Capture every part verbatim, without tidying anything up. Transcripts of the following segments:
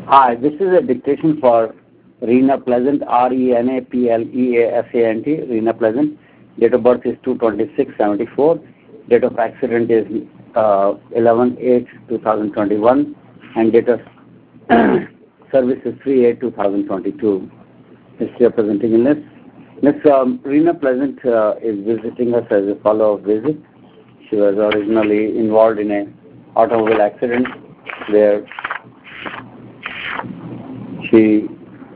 Hi, this is a dictation for Reena Pleasant, R E N A P L E A S A N T, Reena Pleasant. Date of birth is two twenty-six seventy-four. Date of accident is uh, eleven eight twenty twenty-one. And date of service is three eight twenty twenty-two. History of presenting illness. Miss Um, Reena Pleasant uh, is visiting us as a follow-up visit. She was originally involved in an automobile accident where she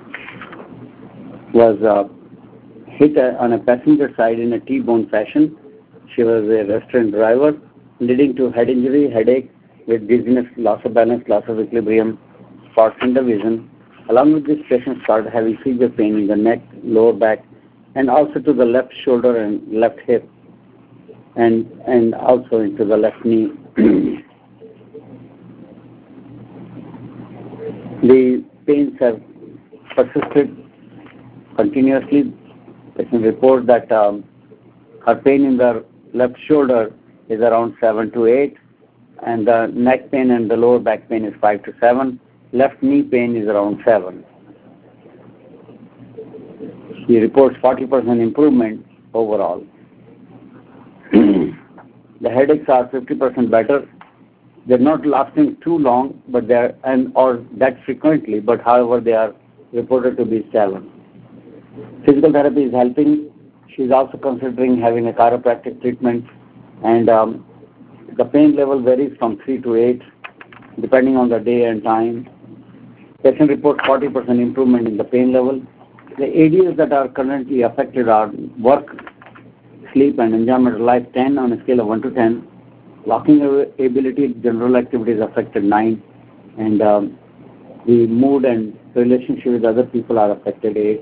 was uh, hit on a passenger side in a T-bone fashion. She was a restaurant driver, leading to head injury, headache with dizziness, loss of balance, loss of equilibrium, spots in the vision. Along with this, patient started having severe pain in the neck, lower back, and also to the left shoulder and left hip, and and also into the left knee. The pains have persisted continuously. Patient reports that um, her pain in the left shoulder is around seven to eight, and the neck pain and the lower back pain is five to seven. Left knee pain is around seven. He reports forty percent improvement overall. The headaches are fifty percent better. They're not lasting too long, but they're and or that frequently. But however, they are reported to be seven. Physical therapy is helping. She's also considering having a chiropractic treatment, and um, the pain level varies from three to eight, depending on the day and time. Patient reports forty percent improvement in the pain level. The areas that are currently affected are work, sleep, and enjoyment of life, ten on a scale of one to ten. Walking ability, general activities affected nine, and um, the mood and relationship with other people are affected eight.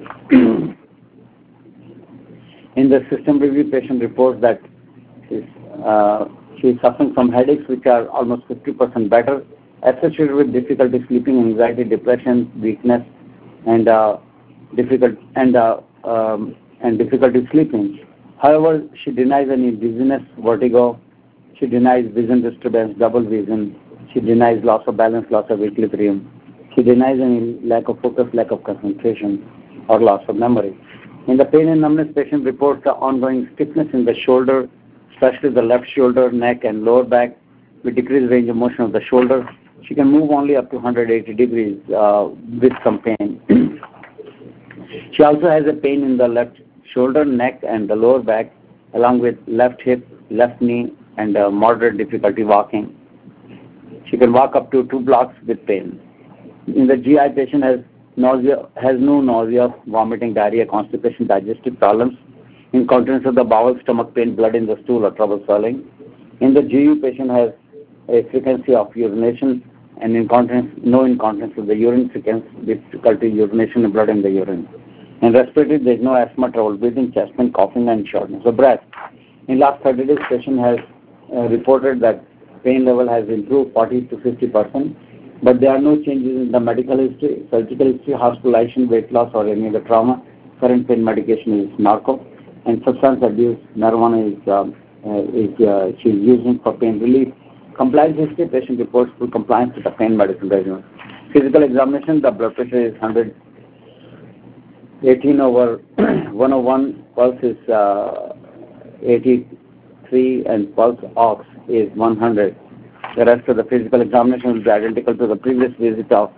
In the system review, patient reports that she's, uh, she is suffering from headaches which are almost fifty percent better, associated with difficulty sleeping, anxiety, depression, weakness, and uh, difficult and uh, um, and difficulty sleeping. However, she denies any dizziness, vertigo. She denies vision disturbance, double vision. She denies loss of balance, loss of equilibrium. She denies any lack of focus, lack of concentration, or loss of memory. In the pain and numbness, patient reports the ongoing stiffness in the shoulder, especially the left shoulder, neck, and lower back, with decreased range of motion of the shoulder. She can move only up to one hundred eighty degrees uh, with some pain. She also has a pain in the left shoulder, neck, and the lower back, along with left hip, left knee, and uh, moderate difficulty walking. She can walk up to two blocks with pain. In the G I, patient has nausea, has no nausea, vomiting, diarrhea, constipation, digestive problems, incontinence of the bowel, stomach pain, blood in the stool, or trouble swallowing. In the G U, patient has a frequency of urination and incontinence, no incontinence of the urine, frequency, difficulty urination and blood in the urine. In respiratory, there is no asthma, trouble breathing, chest pain, coughing, and shortness of breath. In last thirty days, patient has uh, reported that pain level has improved forty to fifty percent, but there are no changes in the medical history, surgical history, hospitalization, weight loss, or any other trauma. Current pain medication is narco, and substance abuse, marijuana is, um, uh, is uh, she is using for pain relief. Compliance history, patient reports full compliance with the pain medicine regimen. Physical examination, the blood pressure is one hundred eighteen over one oh one, pulse is uh, eighty-three, and pulse ox is one hundred. The rest of the physical examination will be identical to the previous visit of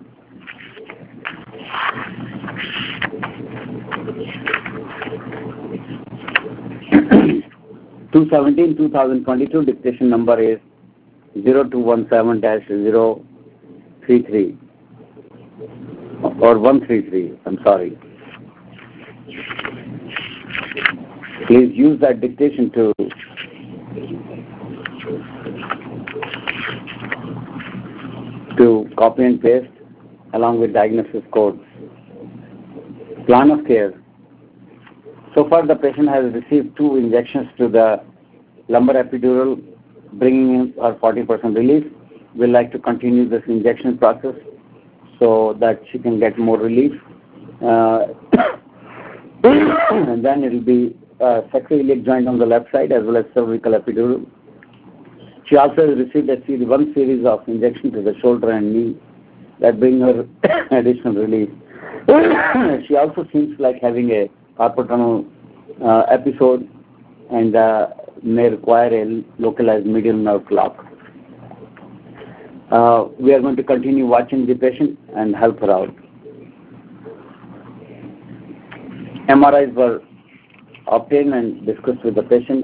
two seventeen two thousand twenty-two. Dictation number is zero two one seven dash zero three three or one three three. I'm sorry. Please use that dictation to to copy and paste along with diagnosis codes. Plan of care. So far, the patient has received two injections to the lumbar epidural, bringing in her forty percent relief. We'd like to continue this injection process so that she can get more relief. Uh, and then it will be uh, sacroiliac joint on the left side as well as cervical epidural. She also has received a series, one series of injections to the shoulder and knee that bring her additional relief. She also seems like having a carpal tunnel uh, episode and uh, may require a localized medial nerve block. Uh, we are going to continue watching the patient and help her out. M R Is were obtained and discussed with the patient.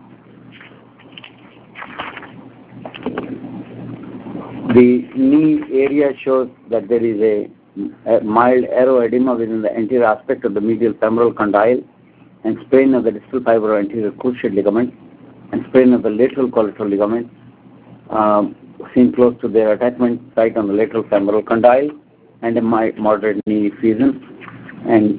The knee area shows that there is a, a mild aeroedema within the anterior aspect of the medial femoral condyle and sprain of the distal fiber anterior cruciate ligament and sprain of the lateral collateral ligament um, seen close to their attachment site on the lateral femoral condyle and a moderate knee effusion. And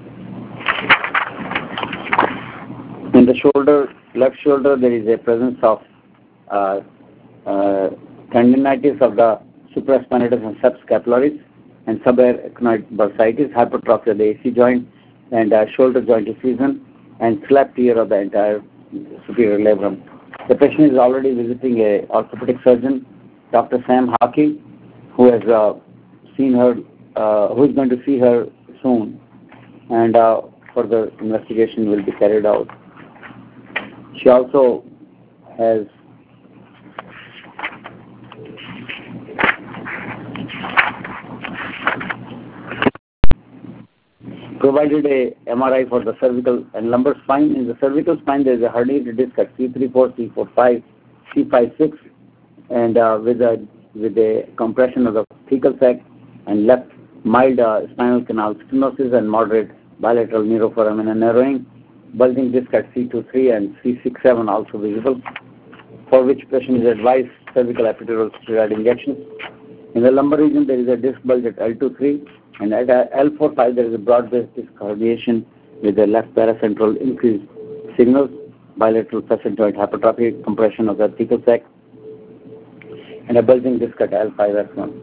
in the shoulder, left shoulder, there is a presence of uh, uh, tendinitis of the supraspinatus and subscapularis and subarachnoid bursitis, hypertrophy of the A C joint and uh, shoulder joint effusion and slap tear of the entire superior labrum. The patient is already visiting a orthopedic surgeon, Doctor Sam Hockey, who has uh, seen her, uh, who is going to see her soon, and uh, further investigation will be carried out. She also has provided a M R I for the cervical and lumbar spine. In the cervical spine, there is a herniated disc at C three four, C four five, C five six, and uh, with a with a compression of the thecal sac and left mild uh, spinal canal stenosis and moderate bilateral neuroforamen narrowing. Bulging disc at C two three and C six seven also visible, for which patient is advised cervical epidural steroid injections. In the lumbar region, there is a disc bulge at L two three, and at L four five there is a broad-based disc herniation with the left paracentral increased signals, bilateral facet joint hypertrophy, compression of the thecal sac, and a bulging disc at L five S one,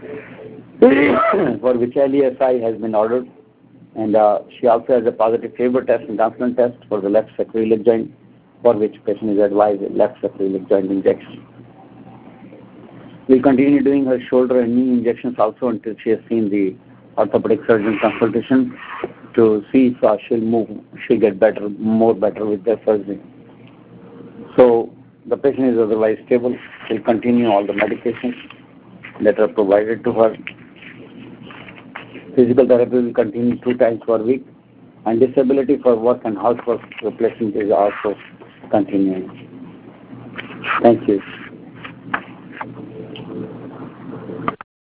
for which L E S I has been ordered. And uh, she also has a positive Faber test and Gonsalves test for the left sacroiliac joint, for which patient is advised a left sacroiliac joint injection. We'll continue doing her shoulder and knee injections also until she has seen the orthopedic surgeon consultation to see if uh, she'll move, she'll get better, more better with the surgery. So the patient is otherwise stable. She'll continue all the medications that are provided to her. Physical therapy will continue two times per week, and disability for work and housework replacement is also continuing. Thank you.